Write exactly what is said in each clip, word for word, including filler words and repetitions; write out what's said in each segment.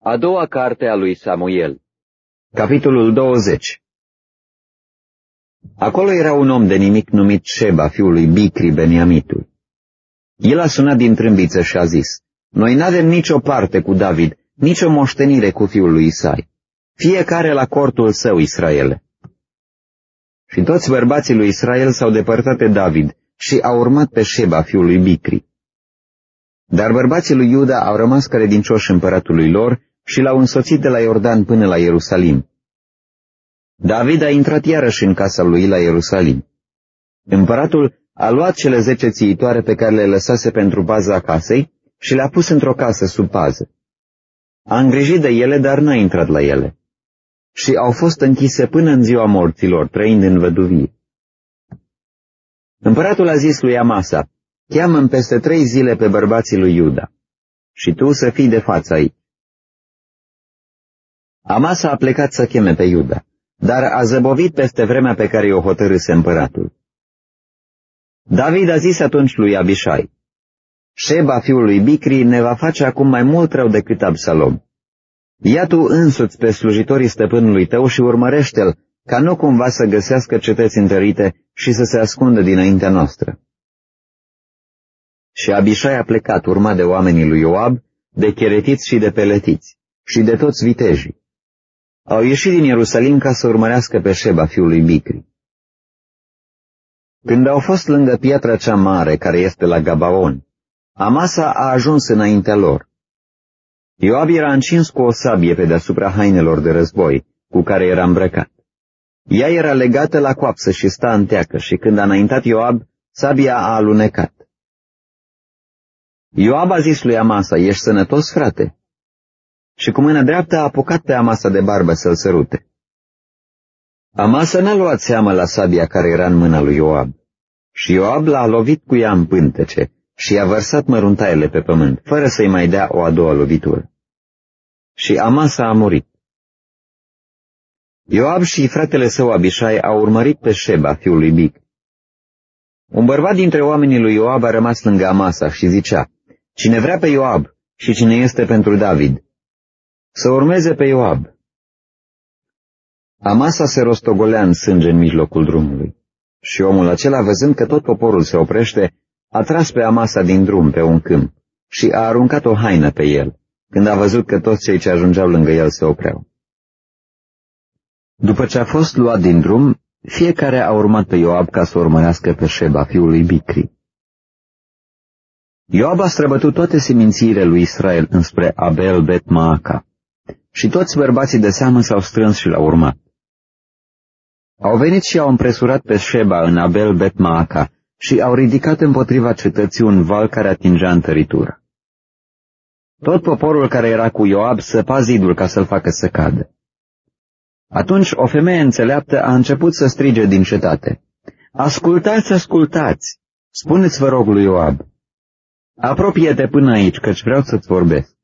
A doua carte a lui Samuel. Capitolul douăzeci. Acolo era un om de nimic numit Șeba, fiul lui Bicri, Beniamitul. El a sunat din trâmbiță și a zis: Noi n-avem nicio parte cu David, nicio moștenire cu fiul lui Isai. Fiecare la cortul său, Israele. Și toți bărbații lui Israel s-au depărtat de David și au urmat pe Șeba, fiul lui Bicri. Dar bărbații lui Iuda au rămas credincioși împăratului lor și l-au însoțit de la Iordan până la Ierusalim. David a intrat iarăși în casa lui la Ierusalim. Împăratul a luat cele zece țiitoare pe care le lăsase pentru paza casei și le-a pus într-o casă sub pază. A îngrijit de ele, dar n-a intrat la ele. Și au fost închise până în ziua morților, trăind în văduvie. Împăratul a zis lui Amasa: Cheamă-mi peste trei zile pe bărbații lui Iuda și tu să fii de față aici. Amasa a plecat să cheme pe Iuda, dar a zăbovit peste vremea pe care i-o hotărâse împăratul. David a zis atunci lui Abișai: Șeba, fiul lui Bicri, ne va face acum mai mult rău decât Absalom. Ia tu însuți pe slujitorii stăpânului tău și urmărește-l, ca nu cumva să găsească cetăți întărite și să se ascundă dinaintea noastră. Și Abișai a plecat, urmat de oamenii lui Ioab, de cheretiți și de peletiți, și de toți vitejii. Au ieșit din Ierusalim ca să urmărească pe Șeba, fiul lui Bicri. Când au fost lângă piatra cea mare, care este la Gabaon, Amasa a ajuns înaintea lor. Ioab era încins cu o sabie pe deasupra hainelor de război, cu care era îmbrăcat. Ea era legată la coapsă și sta în teacă, și când a înaintat Ioab, sabia a alunecat. Ioab a zis lui Amasa: Ești sănătos, frate? Și cu mâna dreaptă a apucat pe Amasa de barbă să-l sărute. Amasa n-a luat seamă la sabia care era în mâna lui Ioab. Și Ioab l-a lovit cu ea în pântece și i-a vărsat măruntaiele pe pământ, fără să-i mai dea o a doua lovitură. Și Amasa a murit. Ioab și fratele său Abișai au urmărit pe Șeba, fiul lui Bic. Un bărbat dintre oamenii lui Ioab a rămas lângă Amasa și zicea: Cine vrea pe Ioab și cine este pentru David, să urmeze pe Ioab. Amasa se rostogolea în sânge în mijlocul drumului. Și omul acela, văzând că tot poporul se oprește, a tras pe Amasa din drum pe un câmp și a aruncat o haină pe el, când a văzut că toți cei ce ajungeau lângă el se opreau. După ce a fost luat din drum, fiecare a urmat pe Ioab ca să urmărească pe Șeba, fiul lui Bicri. Ioab a străbătut toate semințiile lui Israel înspre Abel Bet Maaca și toți bărbații de seamă s-au strâns și l-au urmat. Au venit și au împresurat pe Șeba în Abel Bet Maaca și au ridicat împotriva cetății un val care atingea întăritura. Tot poporul care era cu Ioab săpa zidul ca să-l facă să cadă. Atunci o femeie înțeleaptă a început să strige din cetate: Ascultați, ascultați! Spuneți, vă rog, lui Ioab: Apropie-te până aici, căci vreau să-ți vorbesc.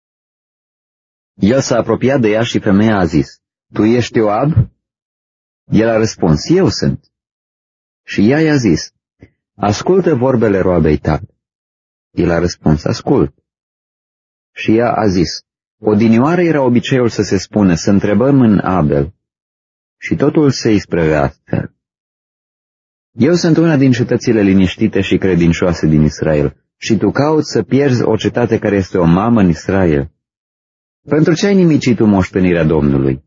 El s-a apropiat de ea și femeia a zis: Tu ești Ioab? El a răspuns: Eu sunt. Și ea i-a zis: Ascultă vorbele roabei tale. El a răspuns: Ascult. Și ea a zis: Odinioară era obiceiul să se spună, să întrebăm în Abel, și totul se isprăvea astfel. Eu sunt una din cetățile liniștite și credincioase din Israel, și tu cauți să pierzi o cetate care este o mamă în Israel. Pentru ce ai nimicit tu moștenirea Domnului?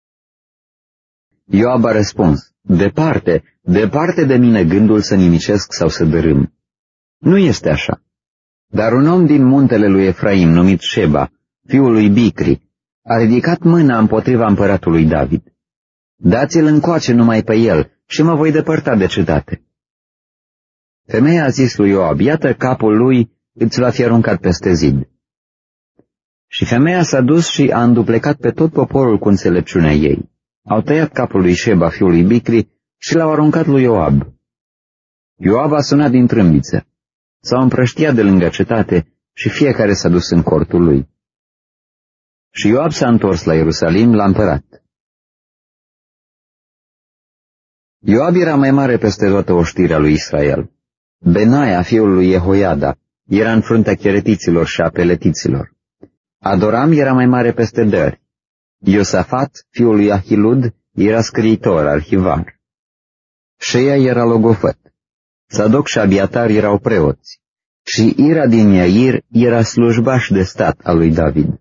Ioab a răspuns: Departe, departe de mine gândul să nimicesc sau să dărâm. Nu este așa. Dar un om din muntele lui Efraim, numit Șeba, fiul lui Bicri, a ridicat mâna împotriva împăratului David. Dați-l încoace numai pe el și mă voi depărta de cetate. Femeia a zis lui Ioab: Iată, capul lui îți va fi aruncat peste zid. Și femeia s-a dus și a înduplecat pe tot poporul cu înțelepciunea ei. Au tăiat capul lui Șeba, fiul lui Bicri, și l-au aruncat lui Ioab. Ioab a sunat din trâmbiță. S-au împrăștiat de lângă cetate și fiecare s-a dus în cortul lui. Și Ioab s-a întors la Ierusalim, la împărat. Ioab era mai mare peste toată oștirea lui Israel. Benaia, fiul lui Jehoiada, era în fruntea cheretiților și a peletiților. Adoram era mai mare peste dări. Iosafat, fiul lui Ahilud, era scriitor, arhivar. Șeia era logofăt. Sadoc și Abiatar erau preoți. Și Ira din Iair era slujbaș de stat al lui David.